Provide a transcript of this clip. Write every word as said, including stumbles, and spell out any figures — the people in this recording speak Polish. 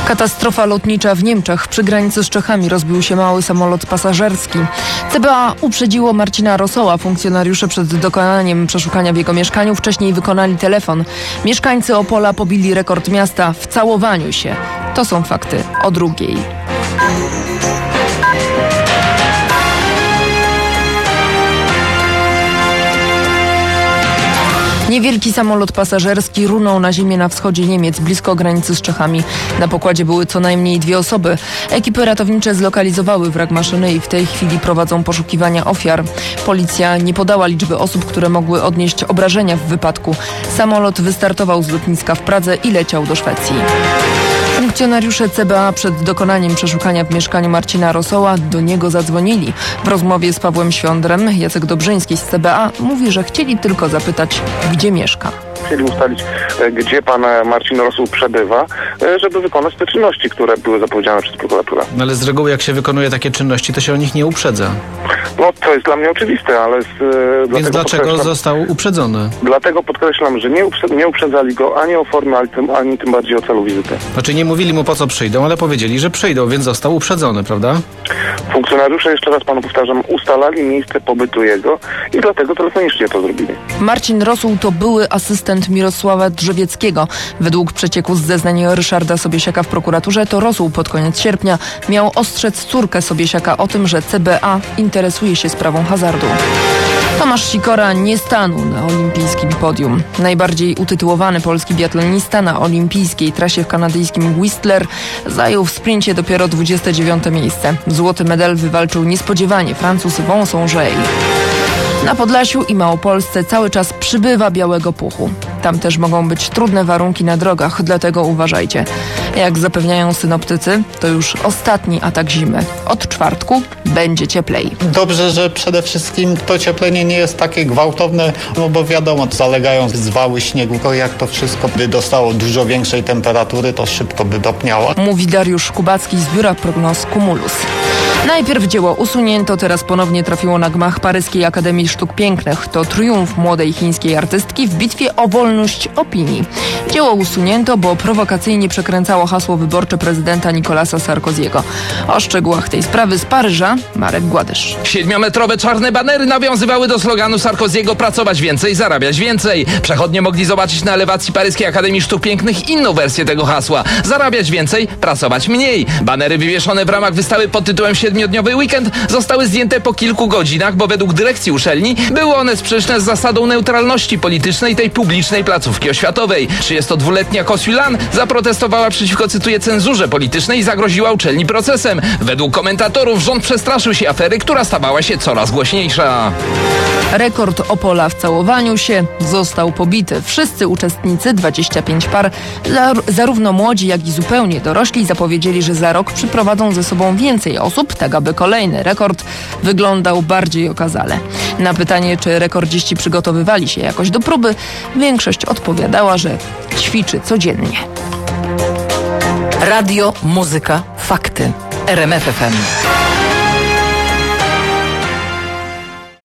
Katastrofa lotnicza w Niemczech. Przy granicy z Czechami rozbił się mały samolot pasażerski. C B A uprzedziło Marcina Rosoła. Funkcjonariusze przed dokonaniem przeszukania w jego mieszkaniu wcześniej wykonali telefon. Mieszkańcy Opola pobili rekord miasta w całowaniu się. To są fakty o drugiej. Niewielki samolot pasażerski runął na ziemię na wschodzie Niemiec, blisko granicy z Czechami. Na pokładzie były co najmniej dwie osoby. Ekipy ratownicze zlokalizowały wrak maszyny i w tej chwili prowadzą poszukiwania ofiar. Policja nie podała liczby osób, które mogły odnieść obrażenia w wypadku. Samolot wystartował z lotniska w Pradze i leciał do Szwecji. Funkcjonariusze C B A przed dokonaniem przeszukania w mieszkaniu Marcina Rosoła do niego zadzwonili. W rozmowie z Pawłem Świądrem Jacek Dobrzyński z C B A mówi, że chcieli tylko zapytać, gdzie mieszka. Chcieli ustalić, gdzie pan Marcin Rosół przebywa, żeby wykonać te czynności, które były zapowiedziane przez prokuraturę. No ale z reguły jak się wykonuje takie czynności, to się o nich nie uprzedza. No to jest dla mnie oczywiste, ale... Z, Więc dlaczego został uprzedzony? Dlatego podkreślam, że nie, uprze- nie uprzedzali go ani o formę, ani tym, ani tym bardziej o celu wizyty. Znaczy nie mówili mu po co przyjdą, ale powiedzieli, że przyjdą, więc został uprzedzony, prawda? Funkcjonariusze, jeszcze raz panu powtarzam, ustalali miejsce pobytu jego i dlatego telefonicznie to zrobili. Marcin Rosół to były asystent Mirosława Drzewieckiego. Według przecieku z zeznań Ryszarda Sobiesiaka w prokuraturze to Rosół pod koniec sierpnia miał ostrzec córkę Sobiesiaka o tym, że C B A interesuje się sprawą hazardu. Tomasz Sikora nie stanął na olimpijskim podium. Najbardziej utytułowany polski biatlonista na olimpijskiej trasie w kanadyjskim Whistler zajął w sprincie dopiero dwudzieste dziewiąte miejsce. Złoty medal wywalczył niespodziewanie Francuz Wąsążej. Na Podlasiu i Małopolsce cały czas przybywa białego puchu. Tam też mogą być trudne warunki na drogach, dlatego uważajcie. Jak zapewniają synoptycy, to już ostatni atak zimy. Od czwartku będzie cieplej. Dobrze, że przede wszystkim to cieplenie nie jest takie gwałtowne, no bo wiadomo, zalegają zwały śniegu. To jak to wszystko by dostało dużo większej temperatury, to szybko by dopniało. Mówi Dariusz Kubacki z biura prognoz Cumulus. Najpierw dzieło usunięto, teraz ponownie trafiło na gmach Paryskiej Akademii Sztuk Pięknych. To triumf młodej chińskiej artystki w bitwie o wolność opinii. Dzieło usunięto, bo prowokacyjnie przekręcało hasło wyborcze prezydenta Nicolasa Sarkoziego. O szczegółach tej sprawy z Paryża Marek Gładysz. Siedmiometrowe czarne banery nawiązywały do sloganu Sarkoziego pracować więcej, zarabiać więcej. Przechodnie mogli zobaczyć na elewacji Paryskiej Akademii Sztuk Pięknych inną wersję tego hasła. Zarabiać więcej, pracować mniej. Banery wywieszone w ramach wystawy pod tytułem Siedmiodniowy weekend zostały zdjęte po kilku godzinach, bo według dyrekcji uczelni były one sprzeczne z zasadą neutralności politycznej tej publicznej placówki oświatowej. trzydziestodwuletnia Kosiulan zaprotestowała przeciwko, cytuję, cenzurze politycznej i zagroziła uczelni procesem. Według komentatorów rząd przestraszył się afery, która stawała się coraz głośniejsza. Rekord Opola w całowaniu się został pobity. Wszyscy uczestnicy, dwadzieścia pięć par, zarówno młodzi, jak i zupełnie dorośli, zapowiedzieli, że za rok przyprowadzą ze sobą więcej osób, tak aby kolejny rekord wyglądał bardziej okazale. Na pytanie, czy rekordziści przygotowywali się jakoś do próby, większość odpowiadała, że ćwiczy codziennie. Radio, muzyka, fakty. R M F F M.